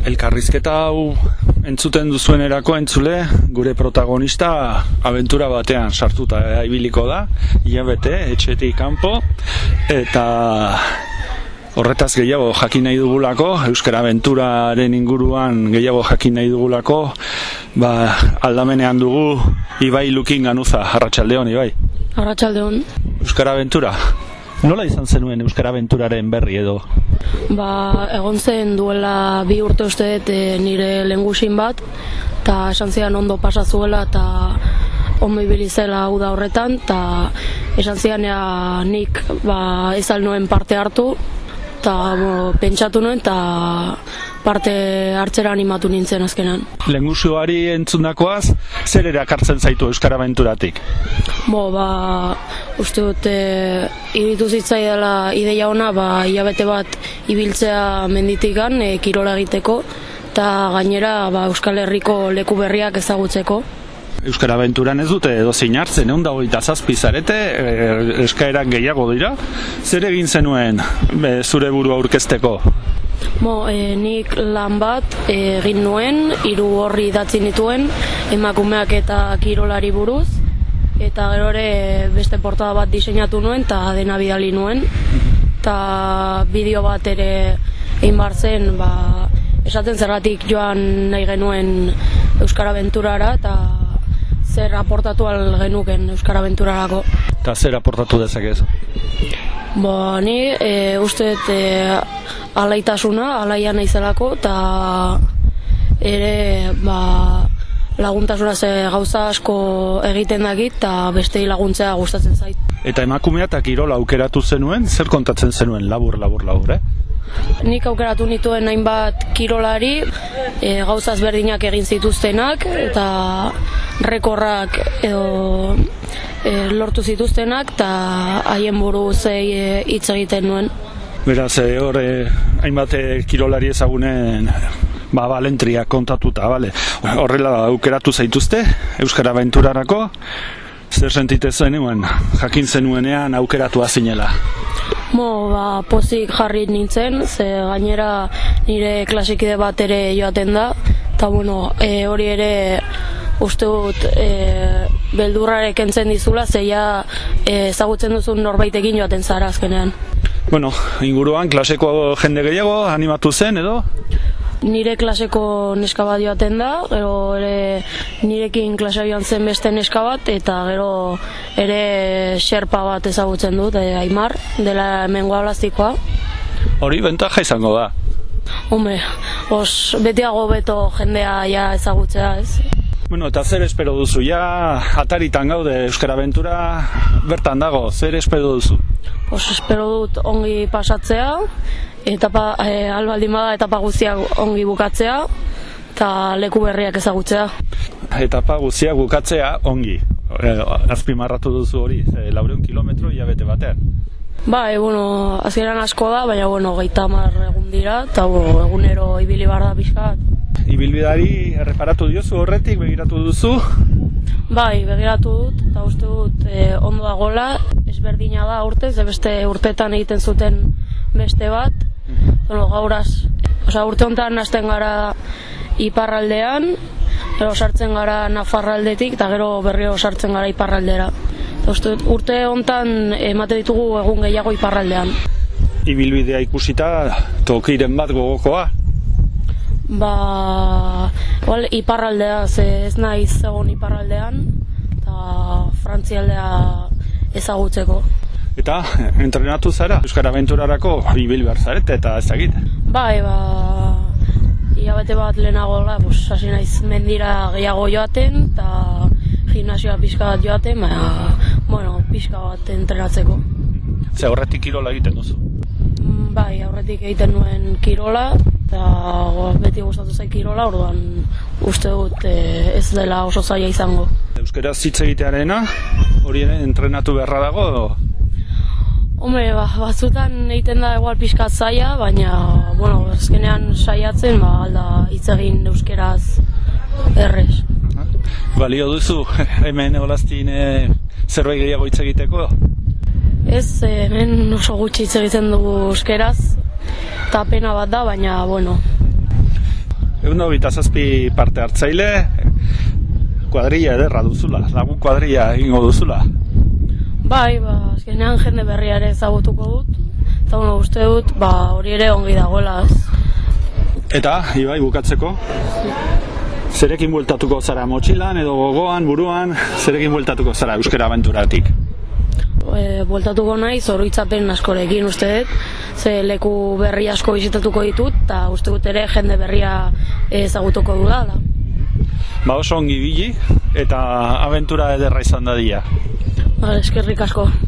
Elkarrizketa hau entzuten duzuenerako entzule, gure protagonista abentura batean sartuta ibiliko da, hilabete, etxetik kanpo, eta horretaz gehiago jakin nahi dugulako, Euskara Abenturaren inguruan gehiago jakin nahi dugulako, aldamenean dugu Ibai Lukin Ganuza. Arratsaldeon, Ibai. Arratsaldeon. Euskara Abentura. Nola izan zenuen Euskara Abenturaren berri edo? Egon zen duela 2 urte uste dut nire lehengusin bat, eta esan zidan ondo pasa zuela eta ondo ibili zela hau da horretan, eta esan zidan nik ez al nuen parte hartu, eta pentsatu nuen eta parte hartzera animatu nintzen azkenan. Lehengusioari entzundakoaz, zer erakartzen zaitu Euskara Abenturatik? Uste dut iruditu zitzaidala ideia ona, hilabete bat ibiltzea menditikan kirola egiteko, eta gainera Euskal Herriko leku berriak ezagutzeko. Euskara Abenturan ez dute edozein hartzen, 127 zarete, eskaerak gehiago dira. Zer egin zenuen zure burua aurkezteko? Nik lan bat egin nuen, 3 orri idatzi nituen, emakumeak eta kirolari buruz, eta gero ere beste portada bat diseinatu nuen eta dena bidali nuen, eta bideo bat ere egin bar zen, esaten zergatik joan nahi genuen Euskara Abenturara, eta zer aportatu al genuken Euskara Abenturarako. Eta zer aportatu dezakezu? Ni uste alaitasuna, alaia naizelako, eta ere laguntasuna gauza asko egiten dakit, eta bestei laguntzea gustatzen zait. Eta emakumea eta kirola aukeratu zenuen, zer kontatzen zenuen labur, Nik aukeratu nituen hainbat kirolari, gauzaz berdinak egin zituztenak, eta rekorrak edo lortu zituztenak, eta haien buruz hitz egiten nuen. Beraz, hor hainbat kirolari ezagunen balentria kontatuta, bale. Horrela aukeratu zaituzte Euskara Abenturarako, zer sentite zenuen, jakin zenuenean aukeratua zinela? Pozik jarri nintzen, ze gainera nire klasikide bat ere joaten da, eta hori ere uste dut beldurrarek entzen dizula, zeia ezagutzen duzun norbaitekin joaten zara azkenean. Inguruan klaseko jende gehiago animatu zen edo? Nire klaseko neska bat joaten da, gero ere nirekin klasea joan zen beste neska bat, eta gero ere xerpa bat ezagutzen dut, Aimar, dela hemengo ablastikoa. Hori bentaja izango da? Betiago beto jendea ezagutzea, ez? Eta zer espero duzu? Ataritan gaude Euskara Abentura bertan dago, zer espero duzu? Espero dut ongi pasatzea, albaldin bada etapa guztiak ongi bukatzea, eta leku berriak ezagutzea. Etapa guztiak bukatzea ongi, azpimarratu duzu hori, 400 kilometro hilabete batean. Azkeran asko da, baina 30 egun dira, eta egunero ibili behar da pixka bat. Ibilbidari erreparatu diozu horretik, begiratu duzu? Begiratu dut, eta uste dut ondo dagoela, ezberdina da urtez, beste urtetan egiten zuten beste bat, urte honetan hasten gara iparraldean, gero sartzen gara Nafarraldetik, eta gero berriro sartzen gara iparraldera. Urte honetan emate ditugu egun gehiago iparraldean. Ibilbidea ikusita, tokiren bat gogokoa? Iparraldea, ez naiz egon iparraldean, eta Frantzialdea ezagutzeko. Eta, entrenatu zara? Euskara Abenturarako ibil behar zarete eta ezagite? Hilabete bat lehenago, hasi naiz mendira gehiago joaten, eta gimnasioa pixka bat joaten, pixka bat entrenatzeko. Ze horretik kirola egiten duzu? Aurretik egiten nuen kirola, eta beti gustatu zait kirola, orduan uste dut ez dela oso zaila izango. Euskaraz hitz egitearena, hori ere entrenatu beharra dago edo? Batzutan egiten da igual pixkat zaila, baina, azkenean saiatzen, alda hitz egin euskeraz errez. Balio duzu, hemen olaztin zerbait gehiago hitz egiteko? Ez, hemen oso gutxi hitz egiten dugu euskeraz, eta pena bat da, baina, 227 parte hartzaile, kuadrilla ederra duzula, lagun kuadrilla egingo duzula. Bai, azkenean jende berria ere ezagutuko dut, eta uste dut, hori ere ongi dagoela. Eta, Ibai, bukatzeko? Zerekin bueltatuko zara, motxilan edo gogoan, buruan, zerekin bueltatuko zara euskara abenturatik? Bueltatuko nahi, oroitzapen askorekin uste dut, ze leku berri asko bizitatuko ditut, eta uste dut ere jende berria ezagutuko dudala. Oso ongi ibili, eta abentura ederra izan dadila. Eskerrik asko.